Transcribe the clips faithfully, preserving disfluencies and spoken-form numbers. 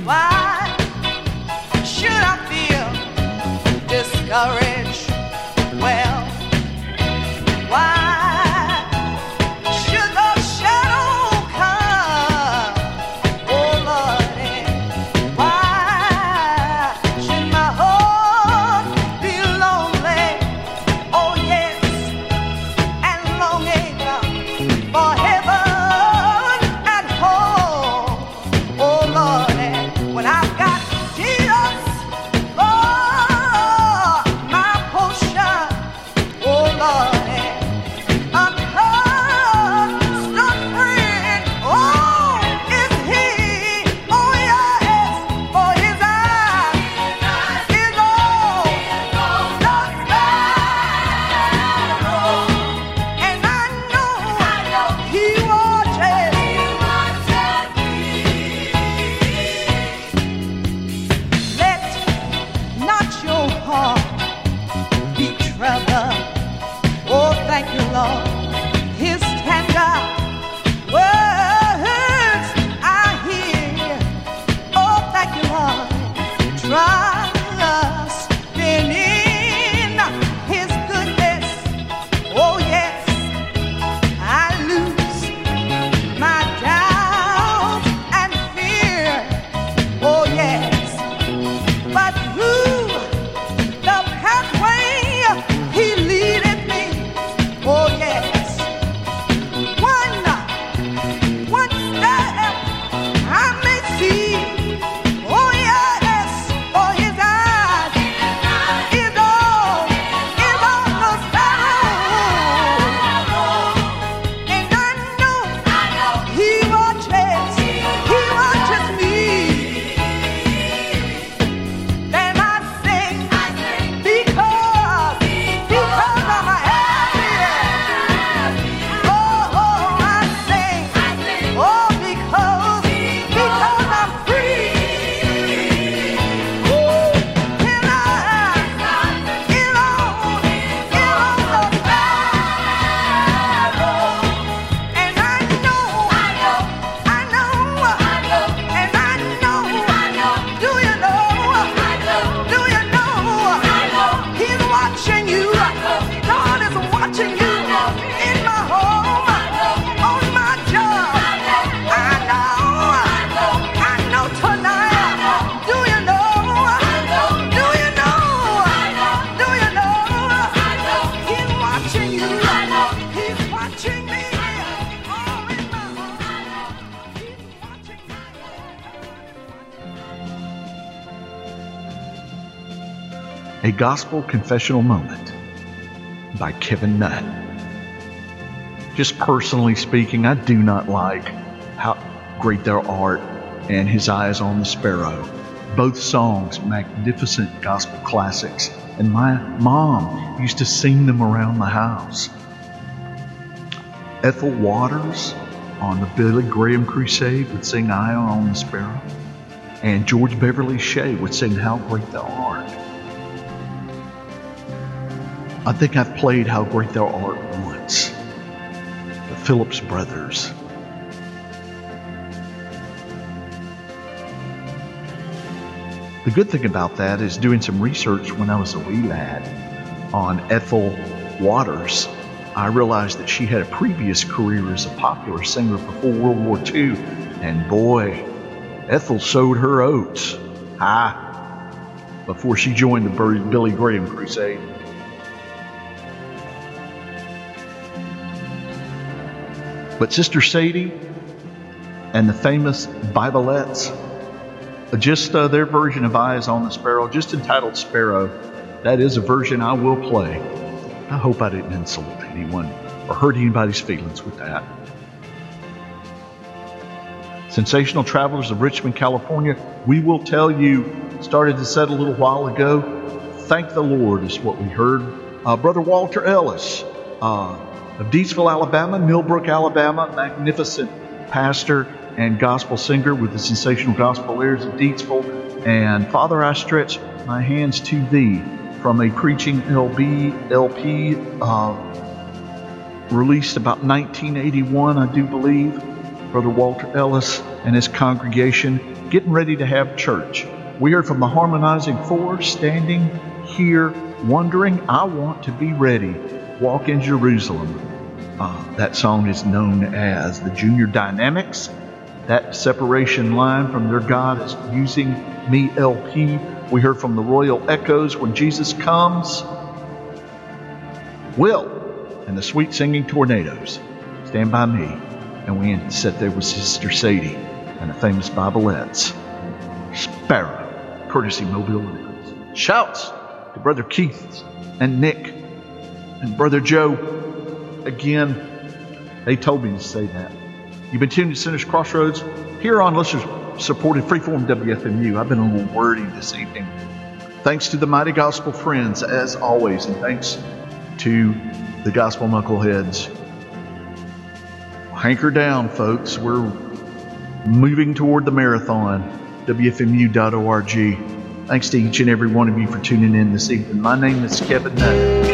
Why should I feel discouraged? Well, why should the shadow come? Oh Lordy, why should my heart be lonely? Oh yes, and longing for heaven and home. Oh Lordy, when I've got Jesus for my portion. Oh Lordy, a constant friend. Oh, is He? Oh yes, for His eyes is on the sparrow, and I know He watches. Let not your heart be troubled. Oh, thank you, Lord. His tender words I hear. Oh, thank you, Lord. Trust in His goodness. Oh, yes, I lose my doubt and fear. Oh, yes, but through the pathway He leadeth me. Oh yes, one, one step I may see. Oh yes, for His eyes is on, is on the sparrow, and I know He watches, He watches me. Then I sing, because, because I'm happy. Oh, oh, I sing, oh, because, because I'm free. Ooh, and I, it on, it on the sparrow, and I know, I know, and I know, do you know, do you know, He's watching you, God is watching you, in my home, on my job, I know, I know tonight, do you know, do you know, do you know, He's watching you, He's watching me, oh, in my home, He's watching me. A Gospel Confessional Moment by Kevin Nutt. Just personally speaking, I do not like How Great Thou Art and His Eyes on the Sparrow. Both songs, magnificent gospel classics, and my mom used to sing them around the house. Ethel Waters on the Billy Graham Crusade would sing Eye on the Sparrow, and George Beverly Shea would sing How Great Thou Art. I think I've played How Great Thou Art once. The Phillips Brothers. The good thing about that is doing some research when I was a wee lad on Ethel Waters. I realized that she had a previous career as a popular singer before World War Two, and boy, Ethel sowed her oats high before she joined the Billy Graham Crusade. But Sister Sadie and the famous Biblettes, just uh, their version of Eyes on the Sparrow, just entitled Sparrow, that is a version I will play. I hope I didn't insult anyone or hurt anybody's feelings with that. Sensational Travelers of Richmond, California, we will tell you, started to set a little while ago. Thank the Lord is what we heard. Uh, Brother Walter Ellis, uh, of Deatsville, Alabama, Millbrook, Alabama, magnificent pastor and gospel singer with the Sensational Gospel Airs of Deatsville. And Father, I stretch my hands to thee, from a preaching L B L P uh, released about nineteen eighty-one, I do believe. Brother Walter Ellis and his congregation getting ready to have church. We heard from the Harmonizing Four, standing here wondering, I want to be ready. Walk in Jerusalem. Uh, that song is known as the Junior Dynamics. That separation line from their God is Using Me L P. We heard from the Royal Echoes, When Jesus Comes. Will and the Sweet Singing Tornadoes, Stand By Me. And we ended set there with Sister Sadie and the famous Biblelettes, Sparrow, courtesy Mobile Olympics. Shouts to Brother Keith and Nick and Brother Joe. Again, they told me to say that. You've been tuned to Sinners Crossroads here on listeners supported Freeform W F M U. I've been a little wordy this evening. Thanks to the Mighty Gospel Friends, as always, and thanks to the Gospel Knuckleheads. Hanker down, folks. We're moving toward the marathon. W F M U dot org. Thanks to each and every one of you for tuning in this evening. My name is Kevin Nutt.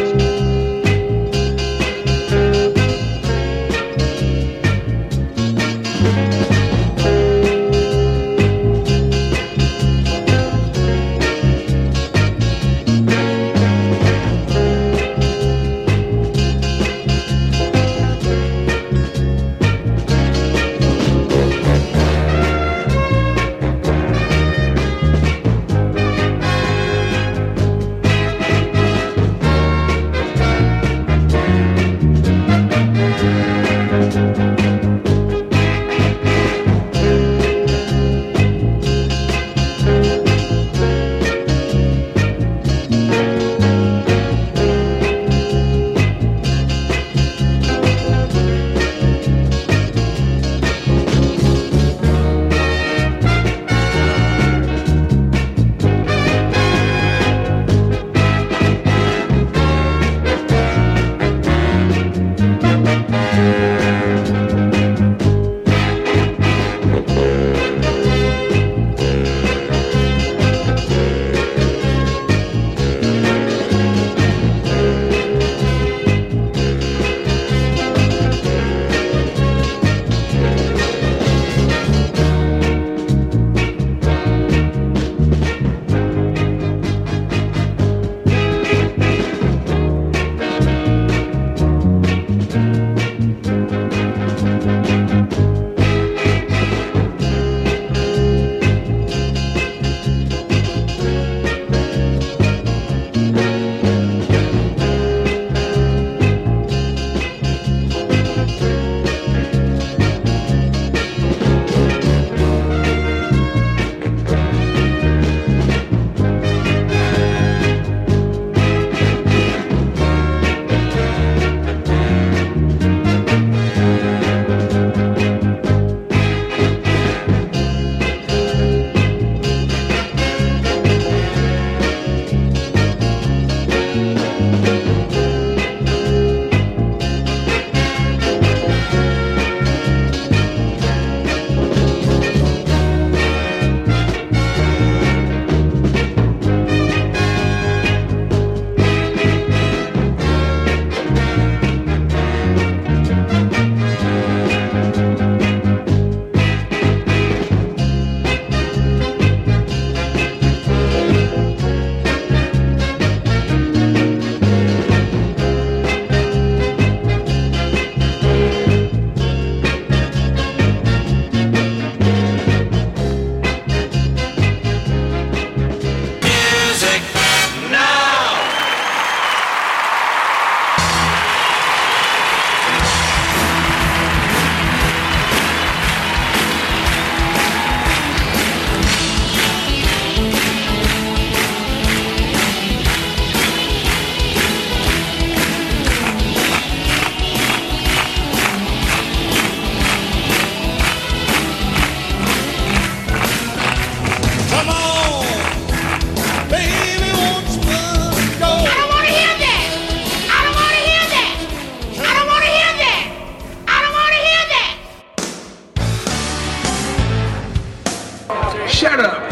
Shut up.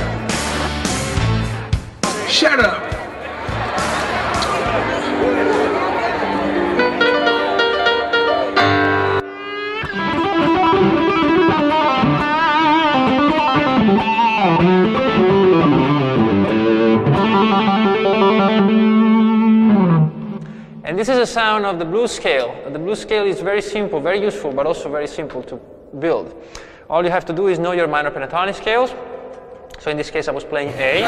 Shut up. And this is a sound of the blues scale. The blues scale is very simple, very useful, but also very simple to build. All you have to do is know your minor pentatonic scales. So in this case, I was playing A.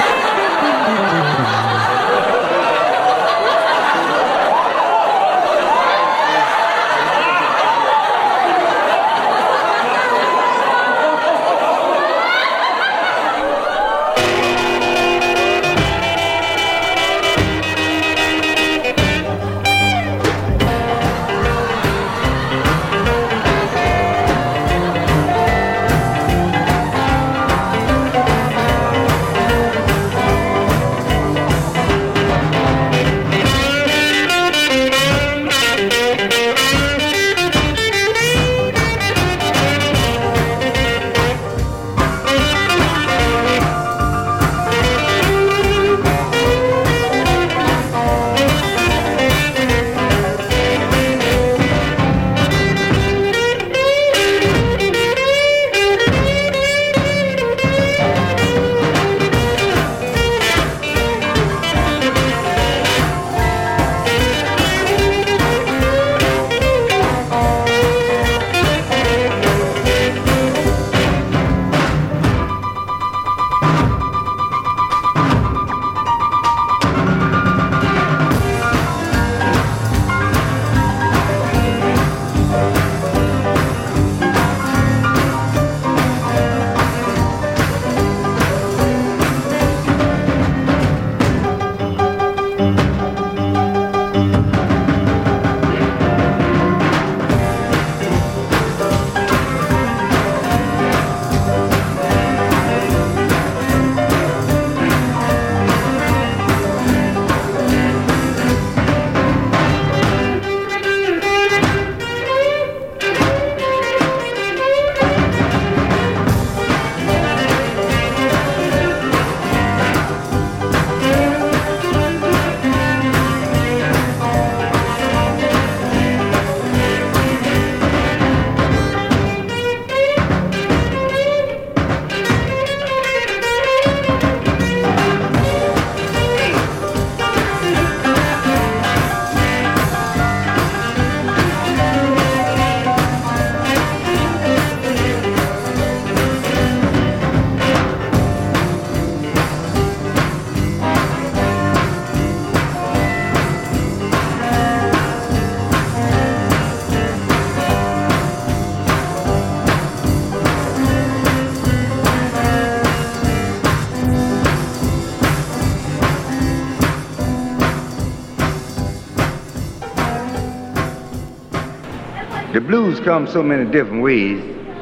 The blues come so many different ways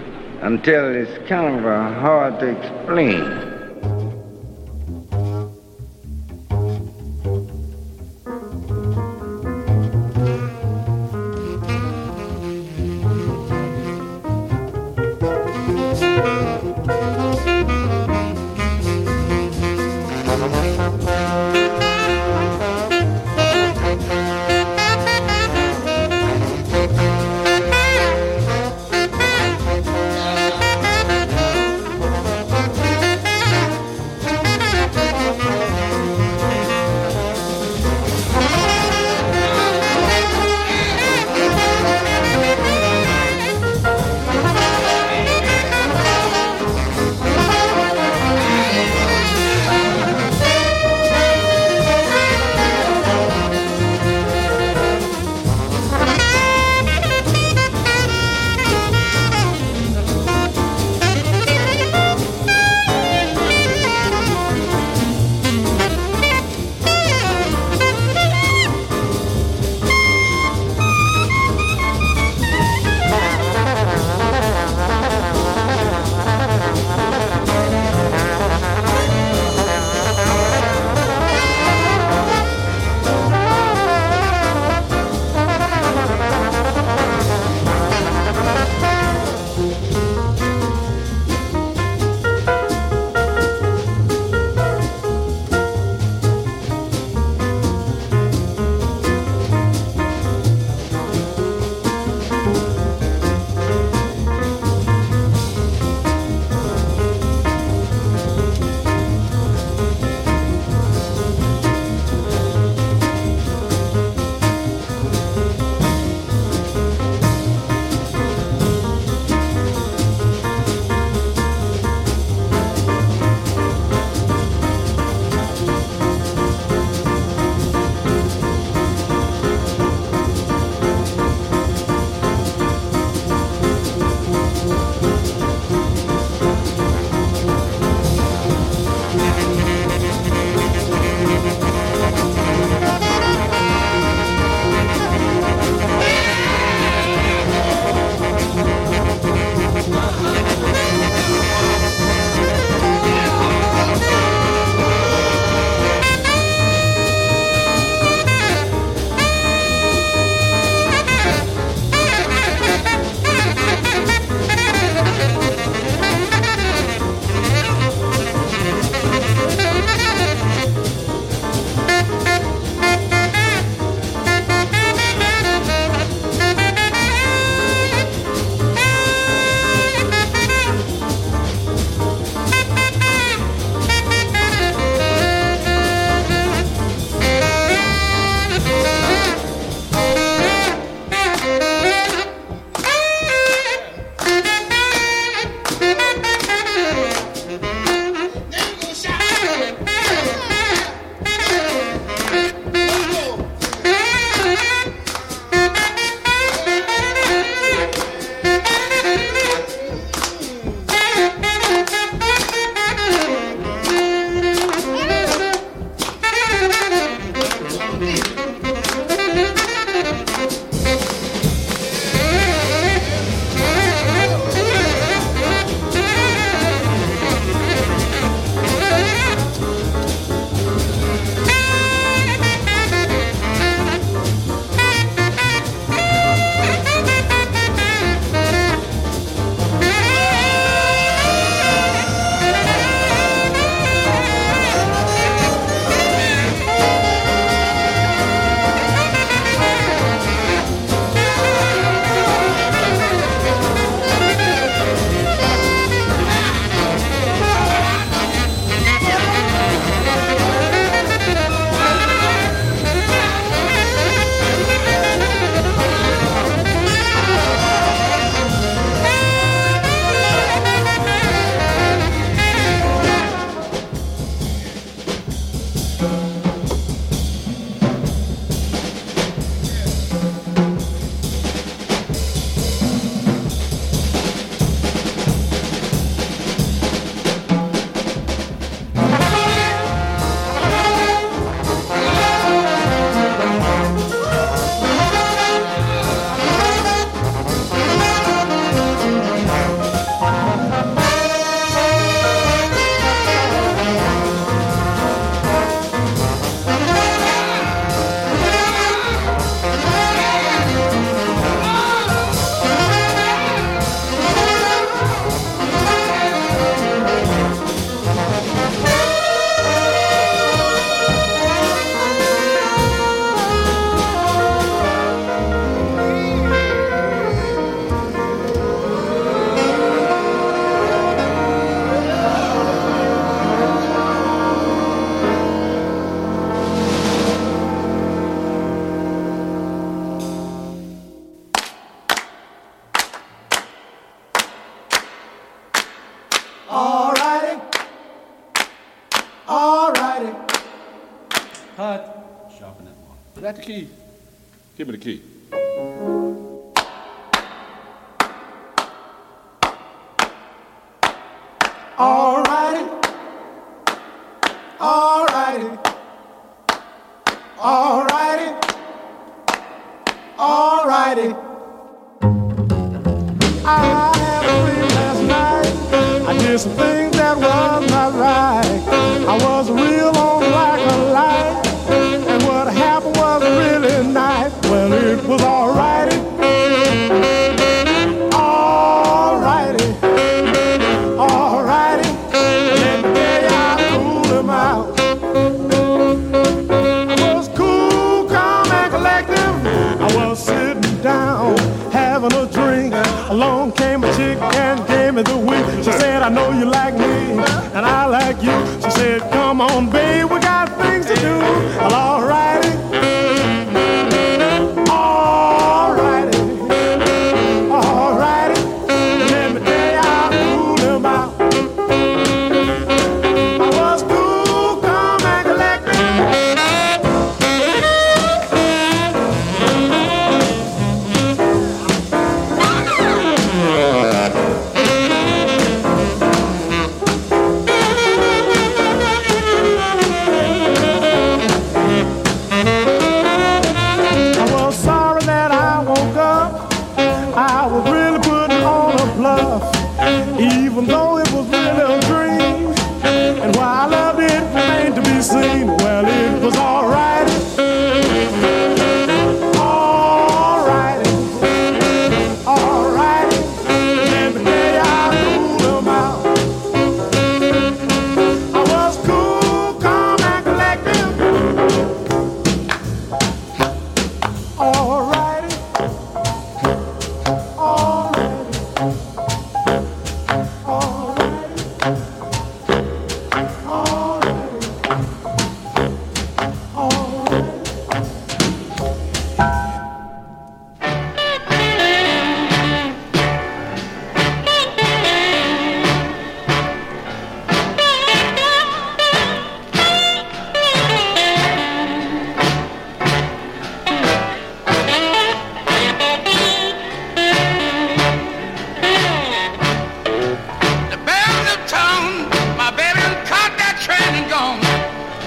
until it's kind of uh, hard to explain. All righty. Hut. Sharpen that one. Is that the key? Give me the key. All righty. All righty. All righty. All righty. I had a dream last night. I did some things that was not right. I was real on like a light. And what happened was really nice. Well, it was all righty. All righty. All righty. Let me tell you, I fooled him out. I was cool, calm, and collective. I was sitting down, having a drink. Along came a chick and gave me the wink. She said, I know you like me, and I like you. She said, come on, babe, we got things to do. Well, all righty. All righty. All righty. Let me tell you, I fooled him out. I was cool, calm, and collected. I was sorry that I woke up. I was really putting on a bluff, even though it was really a dream. And while I loved it, remained to be seen. Well, it was all right. All righty. All righty. Let me tell you, I fooled him out. I was cool, calm, and collected. All righty. All righty. All righty. All righty. All righty. The bells of town, my baby done caught that train and gone.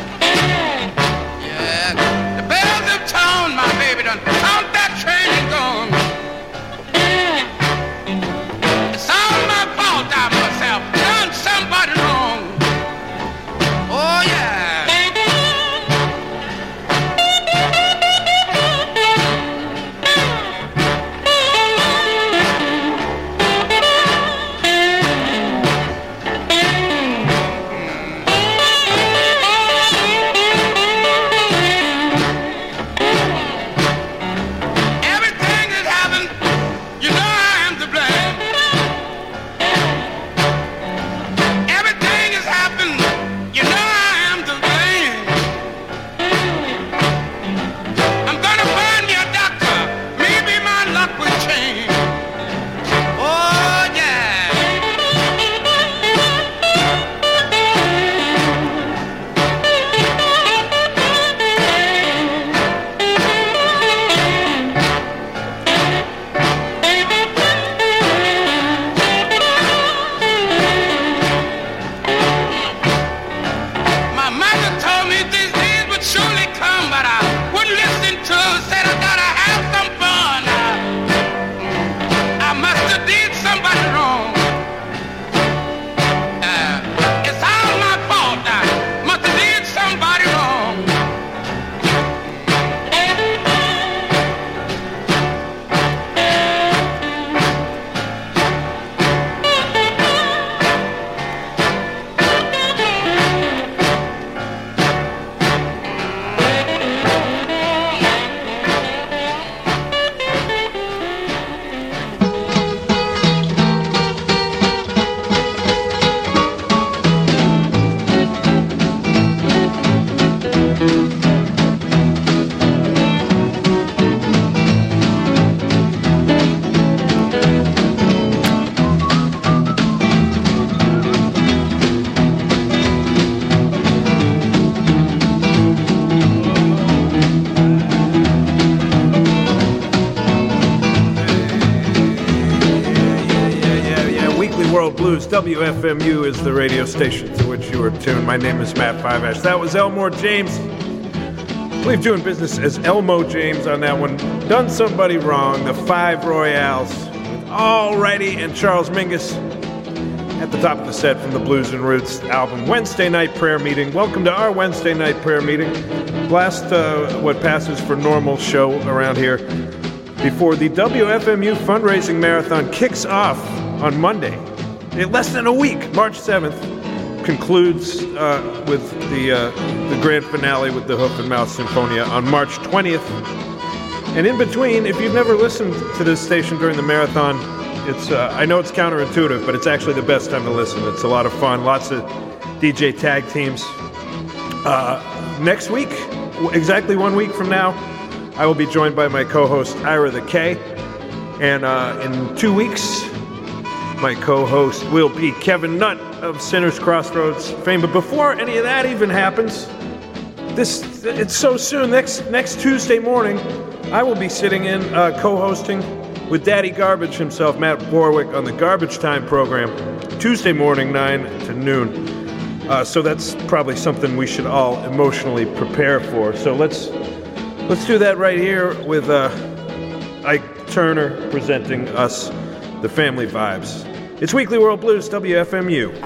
Blues. W F M U is the radio station to which you are tuned. My name is Matt Fiveash. That was Elmore James. I believe doing business as Elmo James on that one. Done Somebody Wrong, the Five Royales. Alrighty, and Charles Mingus at the top of the set from the Blues and Roots album, Wednesday Night Prayer Meeting. Welcome to our Wednesday Night Prayer Meeting. Last, uh, what passes for normal show around here before the W F M U fundraising marathon kicks off on Monday. In less than a week, March seventh, concludes uh, with the uh, the grand finale with the Hoof and Mouth Symphonia on March twentieth. And in between, if you've never listened to this station during the marathon, it's uh, I know it's counterintuitive, but it's actually the best time to listen. It's a lot of fun, lots of D J tag teams. Uh, next week, exactly one week from now, I will be joined by my co-host, Ira the K. And uh, in two weeks, my co-host will be Kevin Nutt of Sinners Crossroads fame. But before any of that even happens, this it's so soon. Next next Tuesday morning, I will be sitting in uh, co-hosting with Daddy Garbage himself, Matt Borwick, on the Garbage Time program, Tuesday morning, nine to noon. Uh, so that's probably something we should all emotionally prepare for. So let's let's do that right here with uh, Ike Turner presenting us the Family Vibes. It's Weekly World Blues, W F M U.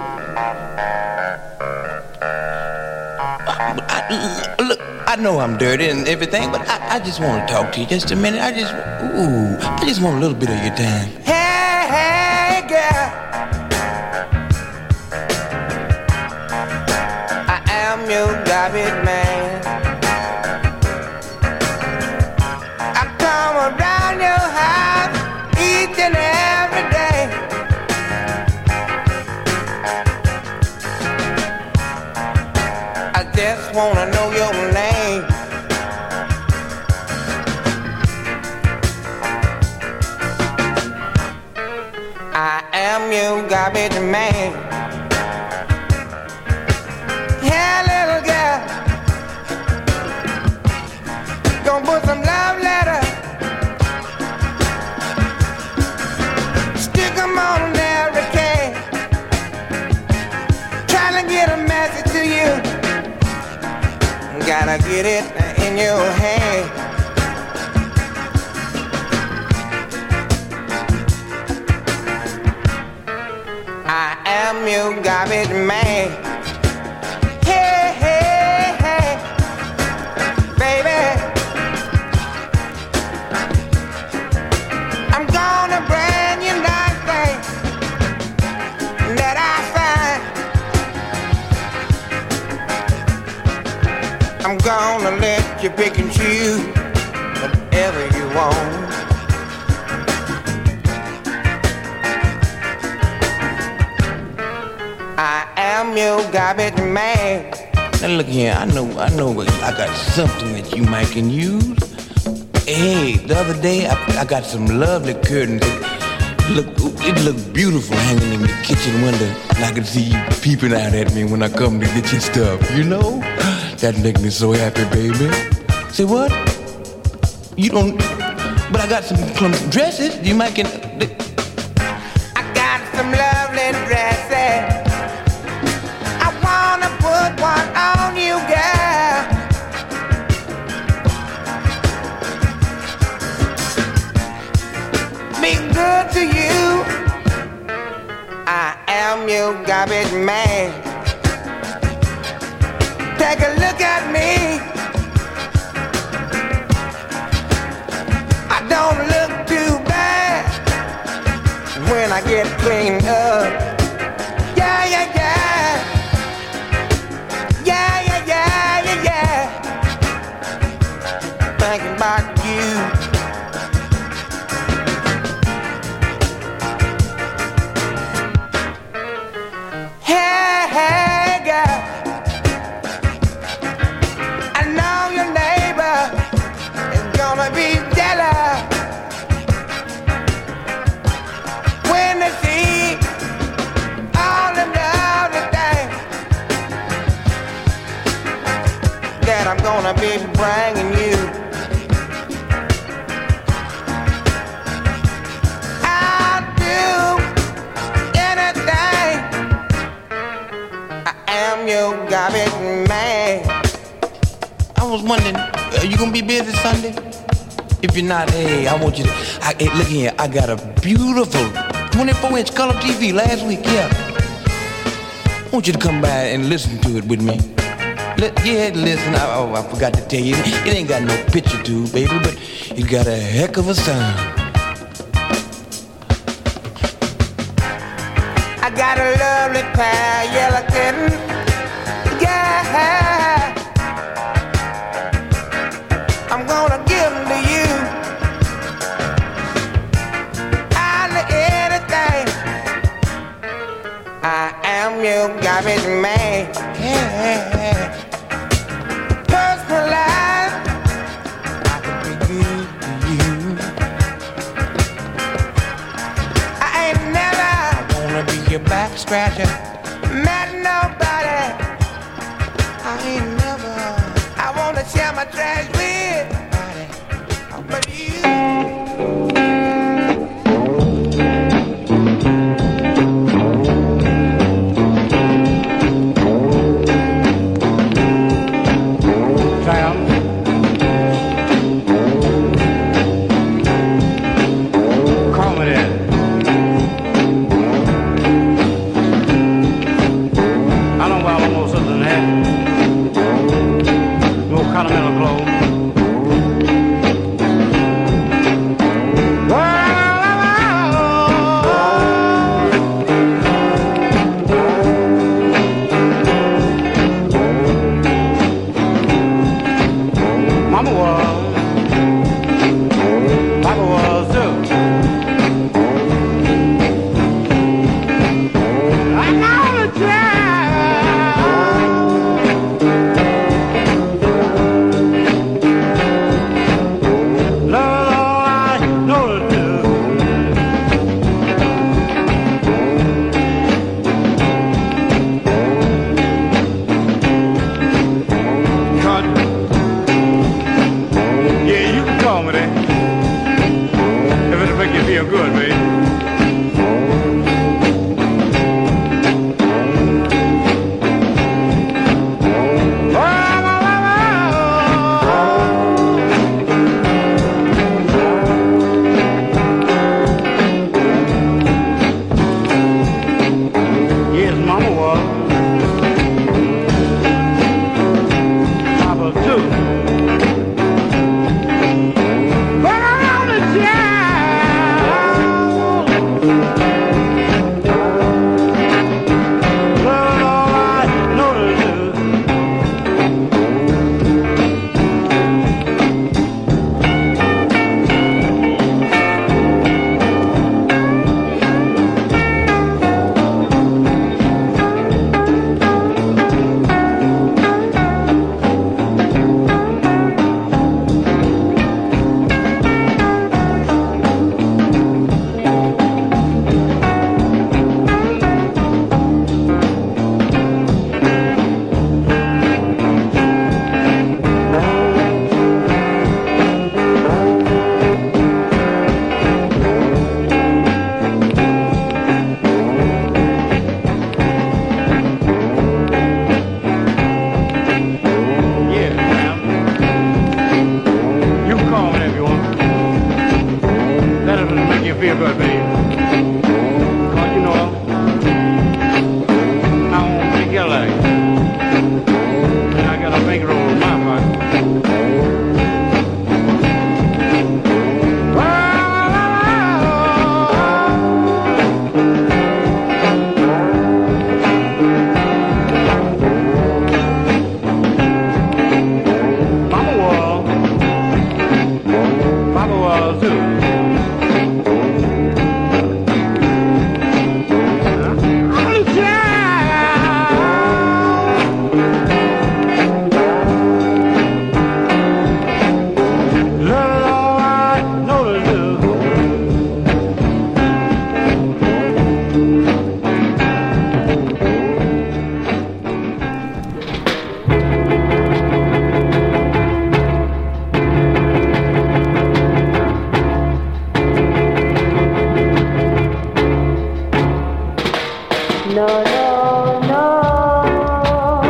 I, look, I know I'm dirty and everything, but I, I just want to talk to you just a minute. I just, ooh, I just want a little bit of your time. Hey, hey, girl. I am your garbage man. I come around your house each and every day. I just wanna know your name. I am your garbage man. Yeah, little girl, gonna put some love letter, stick 'em on every can, trying to get a message to you. Gotta get it in your hand. I am your garbage man. Hey, hey, hey, baby, I'm gonna bring you nothing that I find. I'm gonna let you pick and choose whatever you want. I am your garbage man. Now look here, I know, I know, I got something that you might can use. Hey, the other day I, I got some lovely curtains. It look, it looked beautiful hanging in the kitchen window, and I could see you peeping out at me when I come to get your stuff. You know, that make me so happy, baby. Say what? You don't? But I got some, some dresses. You might can. I got some lovely dresses. I wanna put one on you, girl. Be good to you. I am your garbage man. Take a look at me. I don't look too bad when I get cleaned up. Yeah, yeah, yeah. Yeah, yeah, yeah, yeah, yeah. Thinking about you. Hey, hey, girl. I know your neighbor is gonna be jealous when they see all of the other things that I'm gonna be bringing you. I'll do anything your garbage man. I was wondering, are you gonna be busy Sunday? If you're not, hey, I want you to. I, hey, look here, I got a beautiful twenty-four inch color T V last week. Yeah, I want you to come by and listen to it with me. Let, yeah, listen. I, oh, I forgot to tell you, it ain't got no picture to, baby, but it got a heck of a sound. I got a lovely pair of yellow kittens, yeah. I'm gonna give them to you. I'll do anything. I am your garbage man, yeah. Personalized, I can be good to you. I ain't never Wanna be your back scratcher. met nobody. I ain't never. I wanna share my trash with, but you. No, no, no.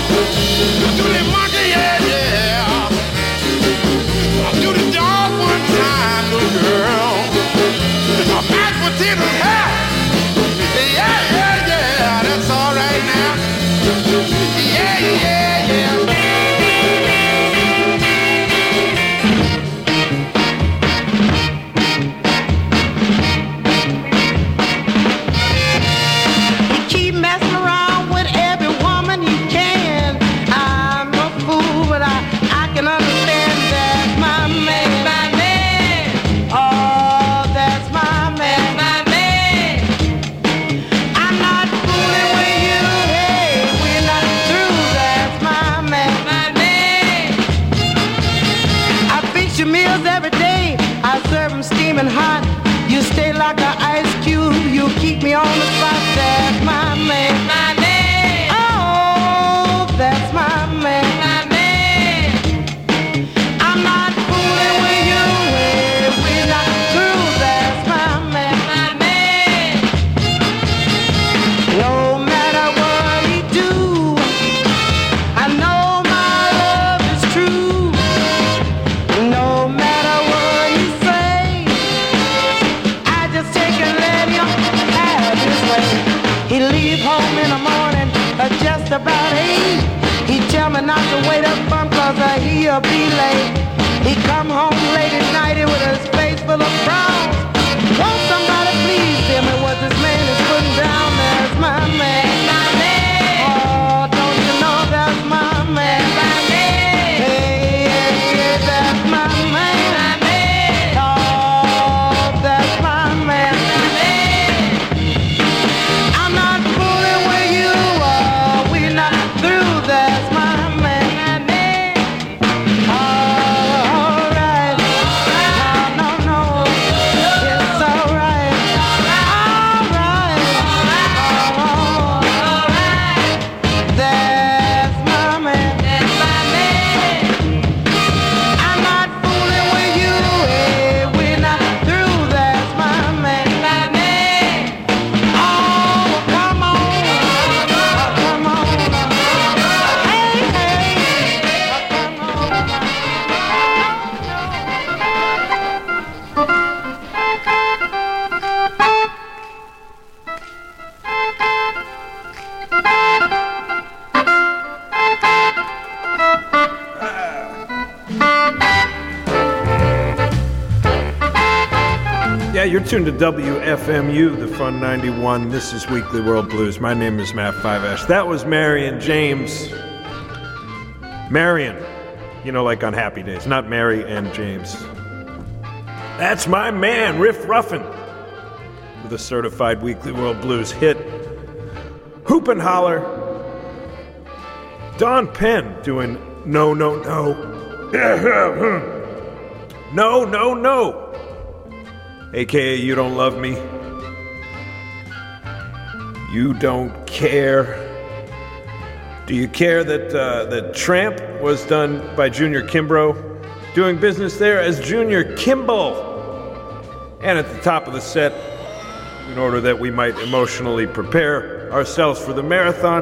Do the monkey, yeah, yeah. Do the dog one time, little girl. A mashed potato hat. Yeah, yeah, yeah, that's all right now. Yeah, yeah, yeah. You keep messing around with every woman you can. I'm a fool, but I, I can understand that's my man. My man. Oh, that's my man. My man. I'm not fooling with you. Hey, we're not through. That's my man. My man. I fix your meals every day. I serve them steaming hot. You stay like an ice cube. You keep me on the spot. That's my man. My man. Oh, that's my man. My man. I'm not fooling with you. Hey, we're not through. That's my man. My man. No matter what he do, I know my love is true. No matter what he say, I just take and let him have his way. He leave home in the morning at just about eight. He tell me not to wait up for him cause uh, he'll be late. He come home late at night with his face full of frowns. Won't somebody please tell me what this man is putting down? That's my man. My man. Oh, don't you know that's my man? My man. Hey, yeah, yeah, that's my man. My man. Oh, that's my man. My man. I'm not fooling with you. Oh, we're not through. That's my man. My man. Oh, all right. No, no, no. It's all right. All right. Oh, all right. That's my man. That's my man. I'm not fooling with you. Hey, we're not through. That's my man. My man. Oh, come on. Oh, come on. Hey, hey. Oh, come Yeah, you're tuned to W F M U, the Fun ninety-one. This is Weekly World Blues. My name is Matt Five Ash. That was Marion James. Marion, you know, like on Happy Days, not Mary and James. That's my man, Riff Ruffin, with a certified Weekly World Blues hit. Hoop and Holler. Don Penn doing No, No, No. No, No, No. A K A You Don't Love Me. You Don't Care. Do you care that uh, that Tramp was done by Junior Kimbrough? Doing business there as Junior Kimball. And at the top of the set, in order that we might emotionally prepare ourselves for the marathon,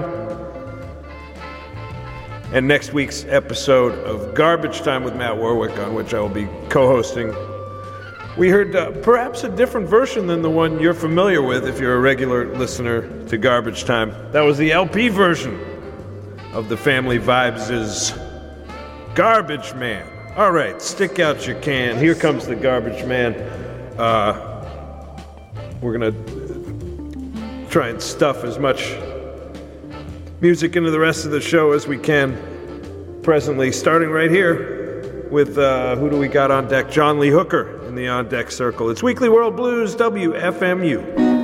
and next week's episode of Garbage Time with Matt Warwick, on which I will be co-hosting, we heard uh, perhaps a different version than the one you're familiar with if you're a regular listener to Garbage Time. That was the L P version of the Family Vibes' Garbage Man. All right, stick out your can. Here comes the Garbage Man. Uh, we're going to try and stuff as much music into the rest of the show as we can presently, starting right here with, uh, who do we got on deck? John Lee Hooker in the On Deck Circle. It's Weekly World Blues, W F M U.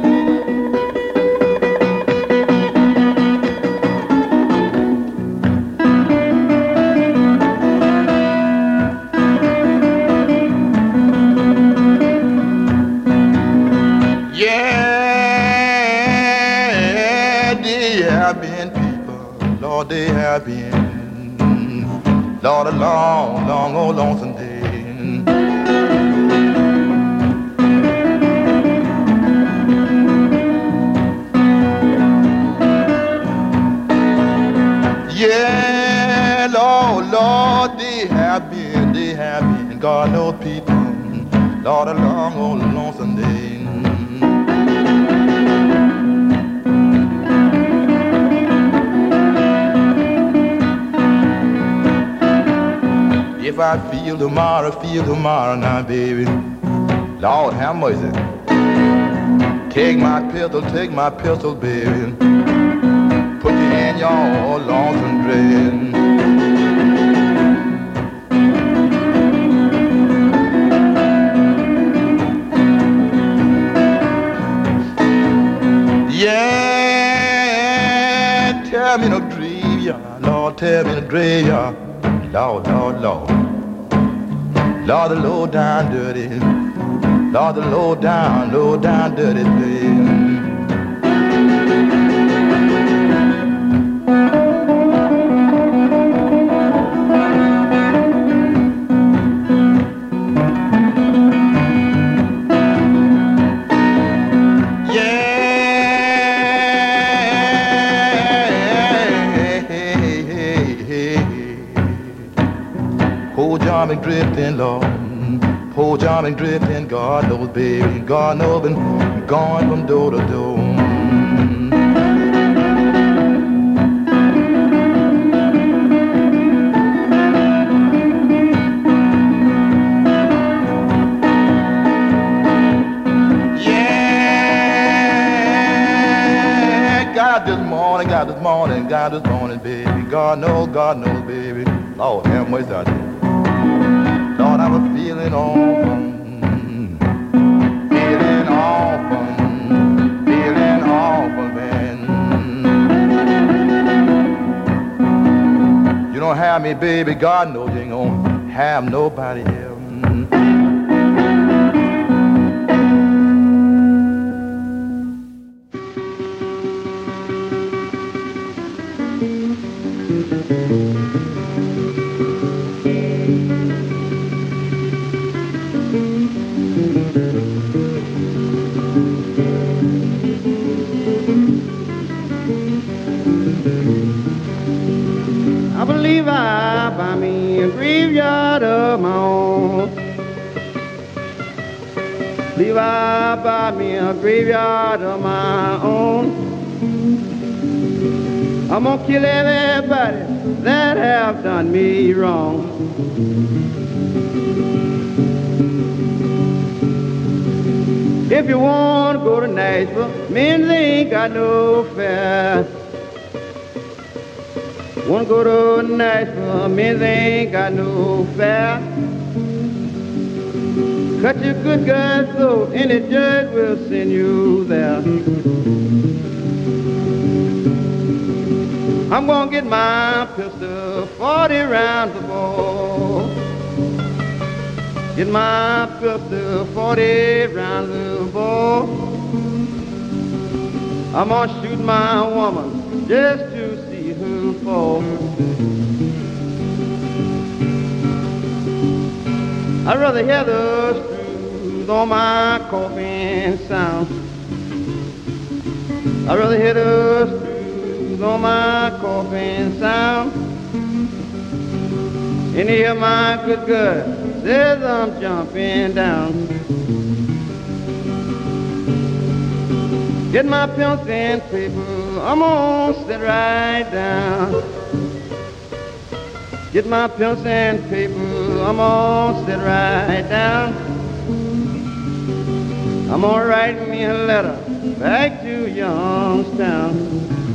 Yeah, there have been people, Lord, they have been, Lord, a long, long, old lonesome day. Yeah, Lord, Lord, they have been, they have been, God knows people, Lord, a long, old lonesome day. If I feel tomorrow, feel tomorrow now, baby, Lord have mercy. Take my pistol, take my pistol, baby. Put you in your lonesome dread. Yeah, tell me no graveyard, Lord, tell me no graveyard. Lord, Lord, Lord. Lord, the low down dirty. Lord, the low down, low down dirty place. Drifting, Lord, poor Johnny drifting, God knows, baby, God knows, been going from door to door. Yeah, God this morning, God this morning, God this morning, baby, God knows, God knows, baby, Lord have mercy out there. Lord, I was feeling awful, feeling awful, feeling awful, man. You don't have me, baby, God knows you ain't gonna have nobody else. I believe I buy me a graveyard of my own. Believe I buy me a graveyard of my own. I'm gonna kill everybody that have done me wrong. If you want to go to Nashville, men they ain't got no fare. Want to go to Nashville, men they ain't got no fare. Cut your good guy's throat, any judge will send you there. I'm gonna get my pistol, forty rounds of ball. Get my pistol, forty rounds of ball. I'm gonna shoot my woman just to see her fall. I'd rather hear the screws on my coffin sound. I'd rather hear the screws on my coffin sound. And hear my good girl says I'm jumping down. Get my pencil and paper, I'm gonna sit right down. Get my pencil and paper, I'm gonna sit right down. I'm gonna write me a letter back to Youngstown.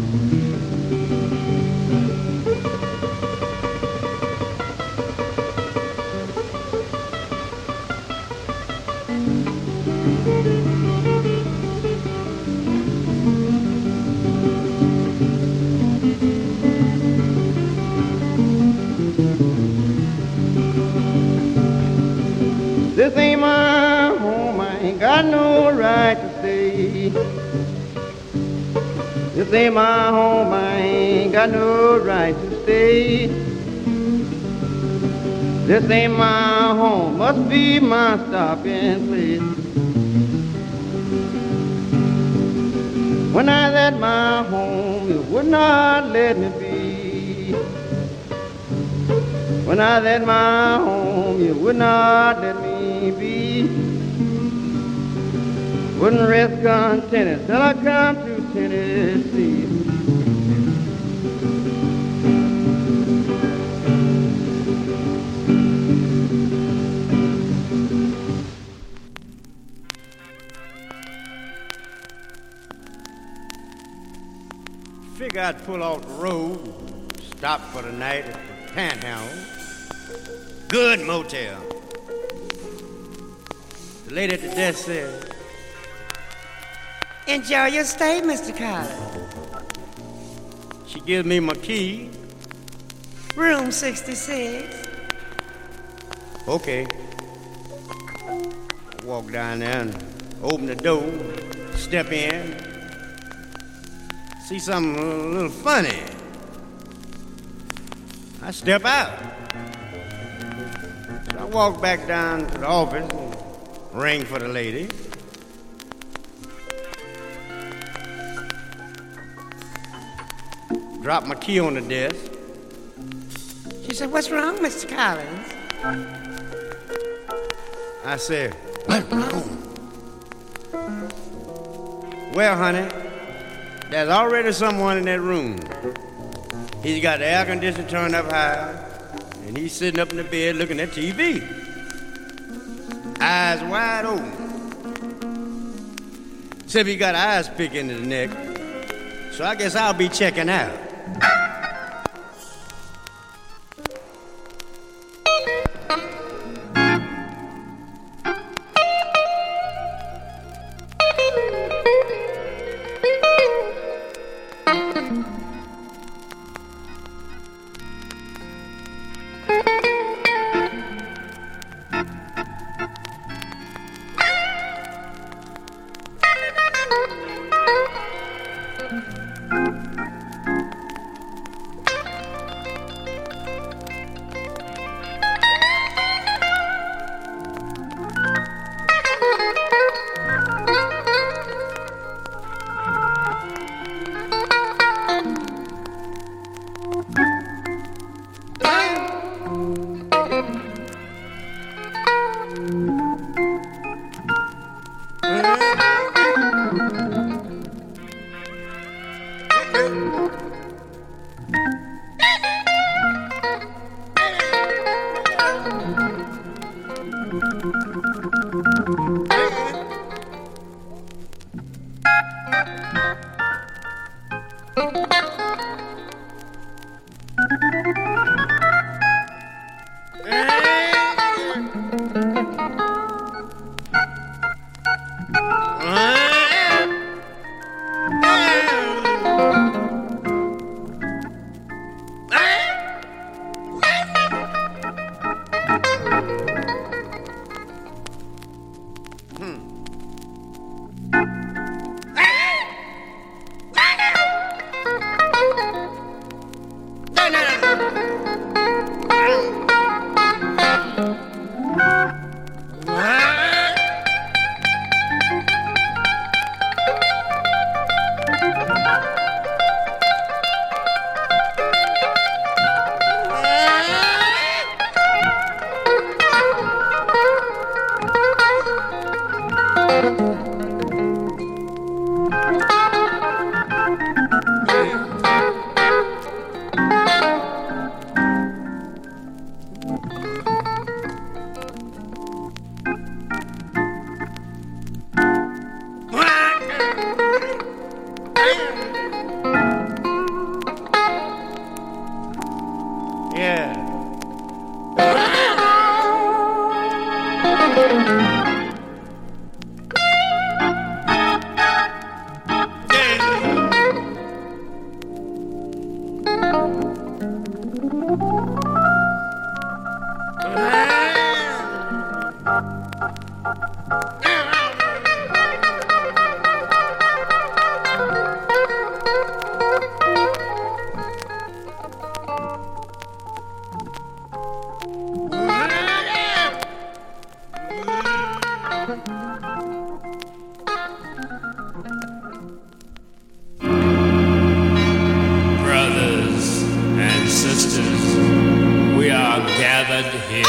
This ain't my home, I ain't got no right to stay. This ain't my home, I ain't got no right to stay. This ain't my home, must be my stopping place. When I was at my home, it would not let me be. When I was at my home, you would not let me be. Wouldn't rest contented till I come to Tennessee. Figure I'd pull off the road, stop for the night at the Panhandle. Good motel. The lady at the desk said, "Enjoy your stay, Mister Collins." She gives me my key. "Room sixty-six. Okay. I walk down there and open the door, step in, see something a little funny. I step out. So I walk back down to the office and ring for the lady. Drop my key on the desk. She said, "What's wrong, Mister Collins?" I said, "What's wrong?" "Well, honey, there's already someone in that room. He's got the air conditioner turned up high, and he's sitting up in the bed looking at T V. Eyes wide open. Except he got an ice pick in his neck. So I guess I'll be checking out." Brothers and sisters, we are gathered gathered here.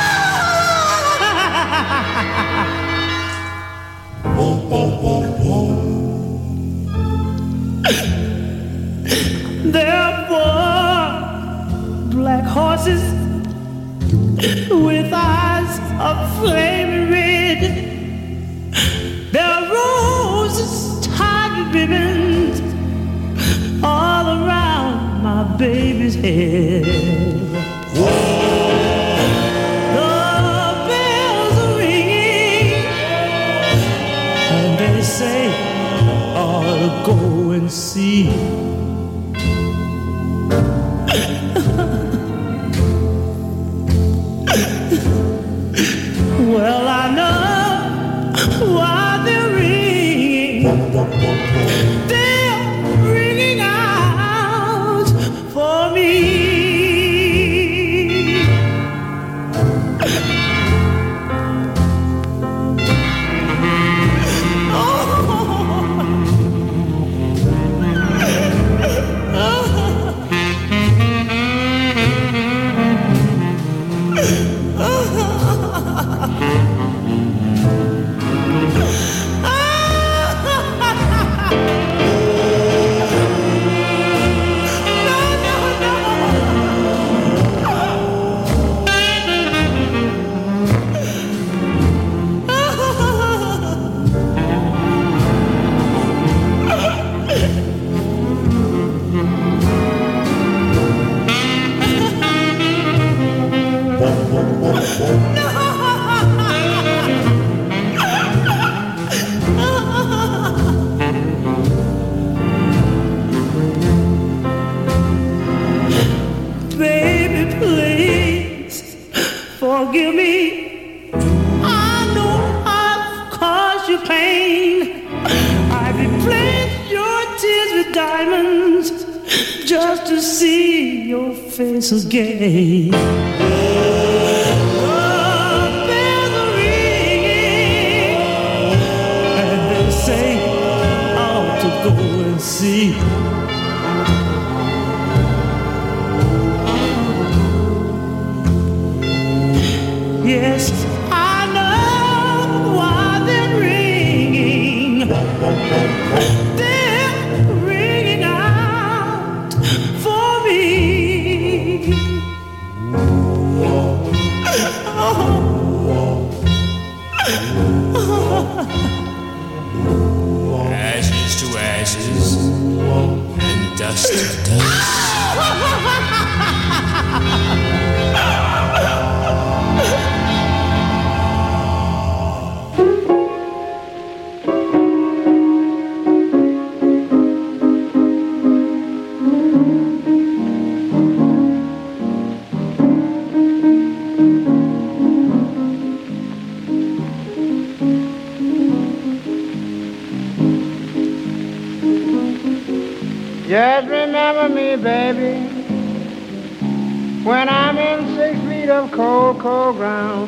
There are four black horses with eyes of flaming red. There are roses tied with ribbons all around my baby's head. The bells are ringing, and they say I ought to go and see. Well, I know why they're ringing. They're ringing out for me. Baby, please forgive me. I know I've caused you pain. I've replaced your tears with diamonds just to see your face again. The bells are ringing, and they say I ought to go and see. Yes, I know why they're ringing. They're ringing out for me. Ashes to ashes and dust to dust. Just remember me, baby, when I'm in six feet of cold, cold ground.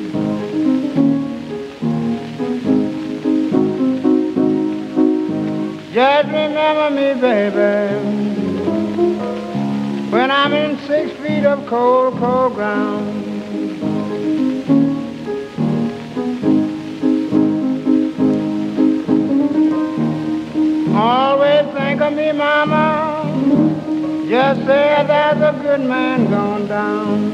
Just remember me, baby, when I'm in six feet of cold, cold ground. Always think of me, mama, just say there's a good man gone down.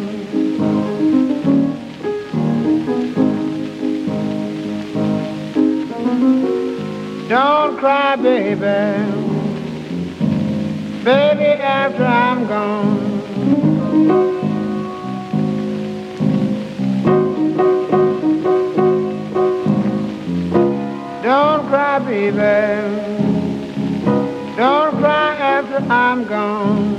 Don't cry, baby, baby, after I'm gone. Don't cry, baby, don't cry after I'm gone.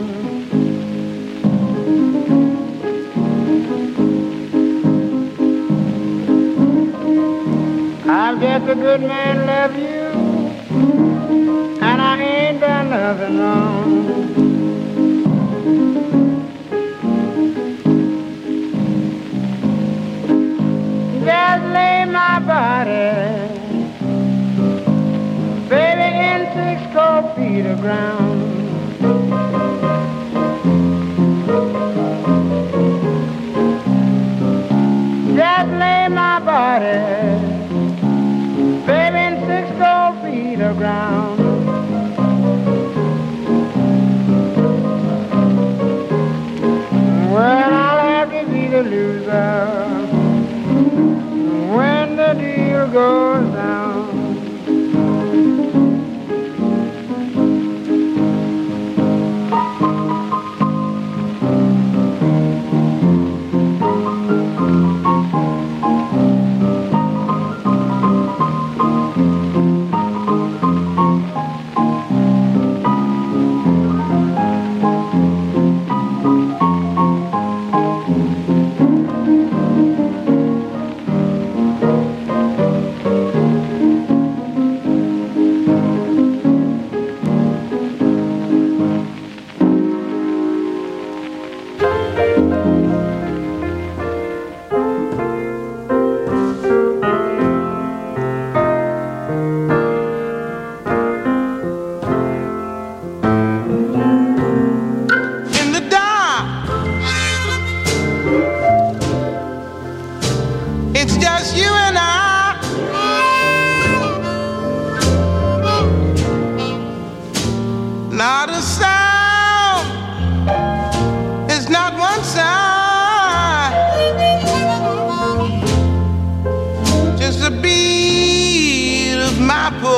I'm just a good man, love you, and I ain't done nothing wrong. Just lay my body, baby, in six cold feet of ground.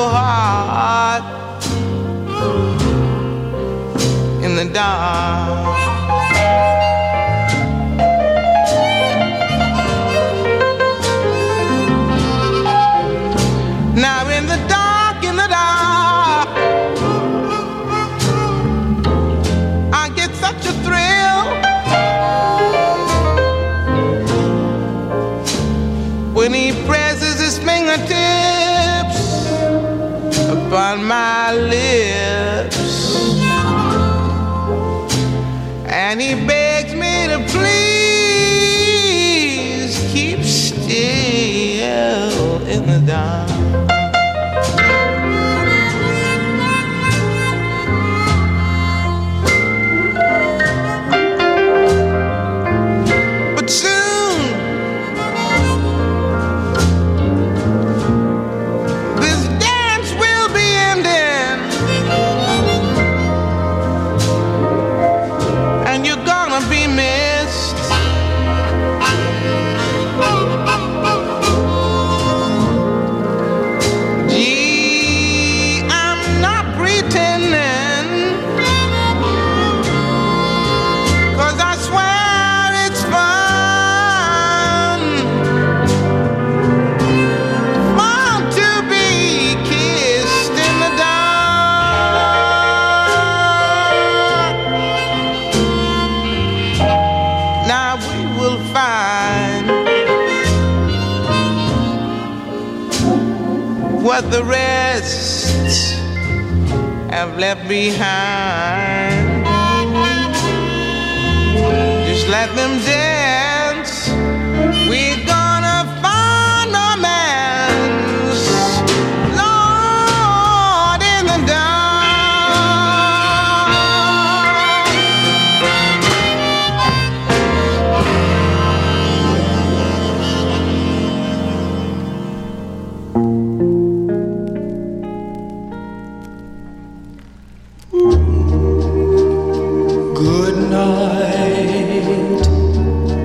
heart in the dark. Now in the dark, in the dark, I get such a thrill when he presses his fingertips upon my lips, and he begs me to please keep still in the dark. What the rest have left behind. Just let them dance. We're gonna find romance, Lord, in the dark. Good night,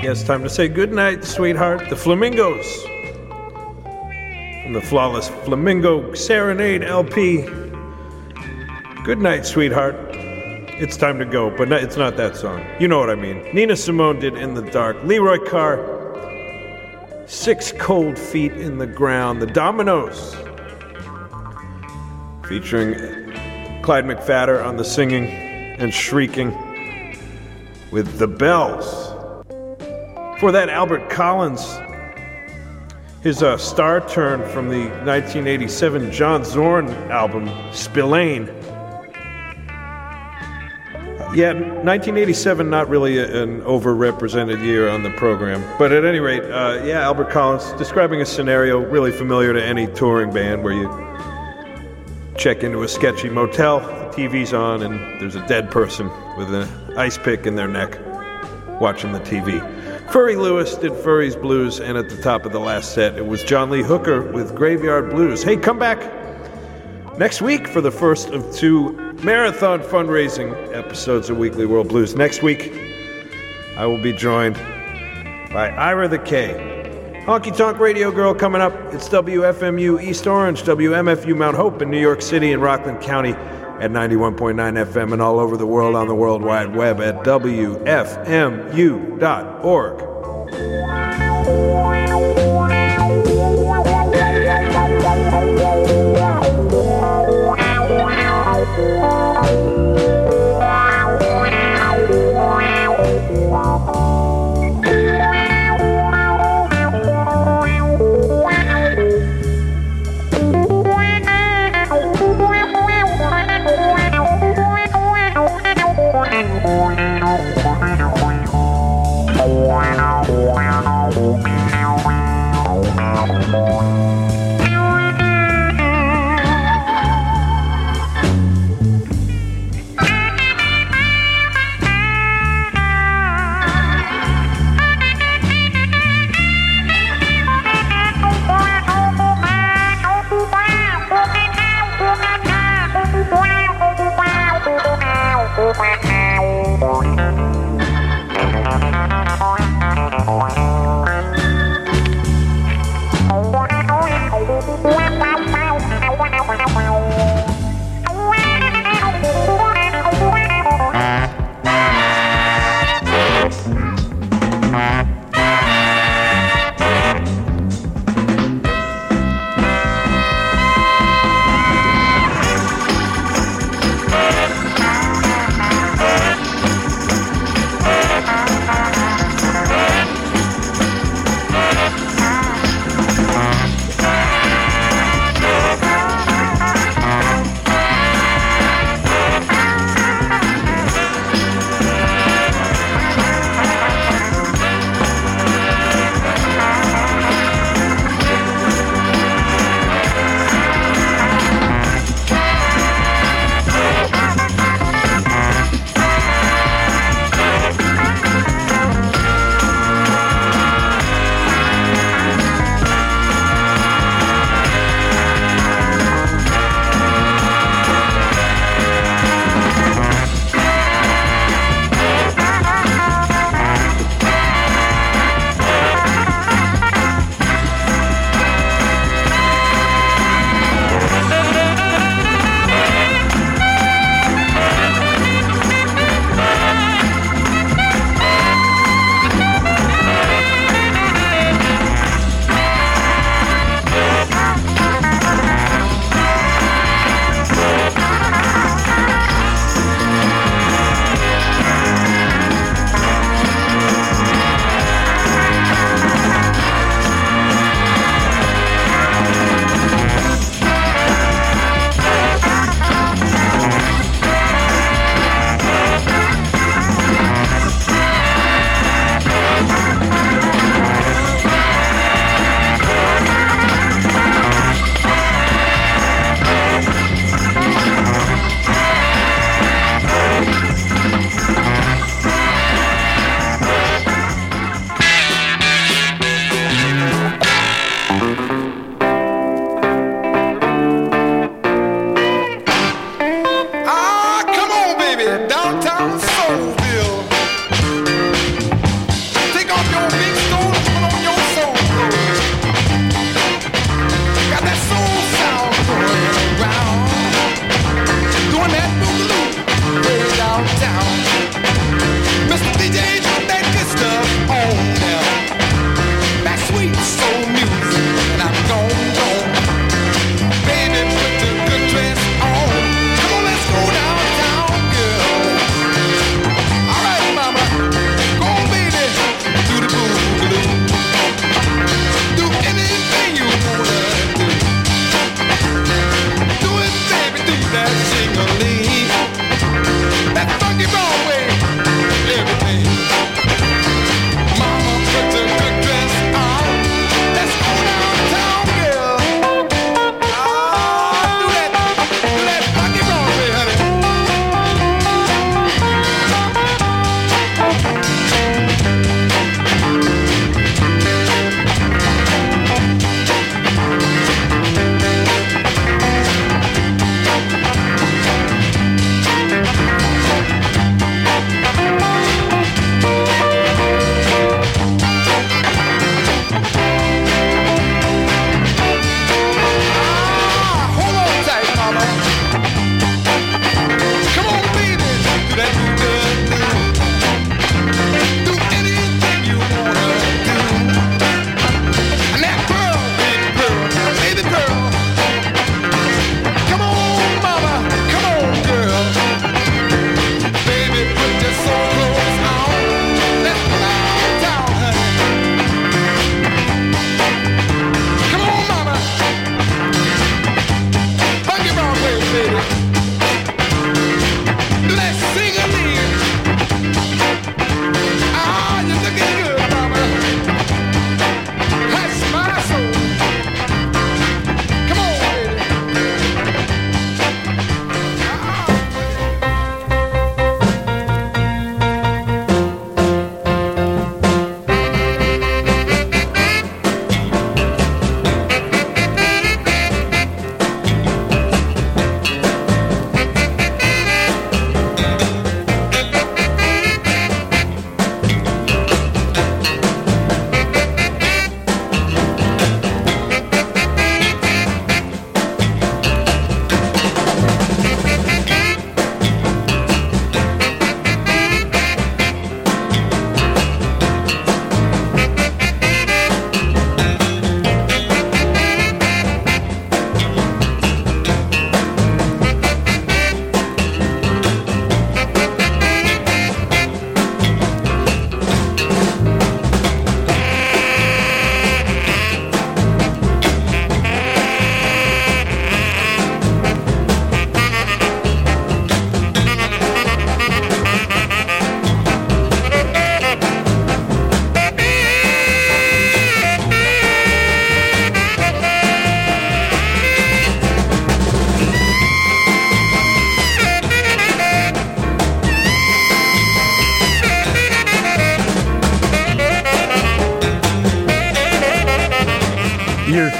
Yes, time to say goodnight, sweetheart. The Flamingos. From the Flawless Flamingo Serenade L P. Good night, sweetheart. It's time to go, but no, it's not that song. You know what I mean. Nina Simone did In the Dark. Leroy Carr, Six Cold Feet in the Ground. The Dominoes, featuring Clyde McPhatter on the singing and shrieking with The Bells. For that, Albert Collins, his uh, star turn from the nineteen eighty-seven John Zorn album, Spillane. Yeah, nineteen eighty-seven, not really a, an overrepresented year on the program. But at any rate, uh, yeah, Albert Collins, describing a scenario really familiar to any touring band where you check into a sketchy motel, the T V's on, and there's a dead person with an ice pick in their neck watching the T V. Furry Lewis did Furry's Blues, and at the top of the last set, it was John Lee Hooker with Graveyard Blues. Hey, come back next week for the first of two marathon fundraising episodes of Weekly World Blues. Next week, I will be joined by Ira the K. Honky Tonk Radio Girl coming up. It's W F M U East Orange, W M F U Mount Hope in New York City and Rockland County at ninety-one point nine F M and all over the world on the World Wide Web at W F M U dot org. Wow.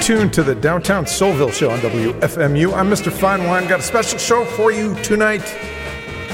tuned to the Downtown Soulville Show on W F M U. I'm Mister Fine Wine. Got a special show for you tonight.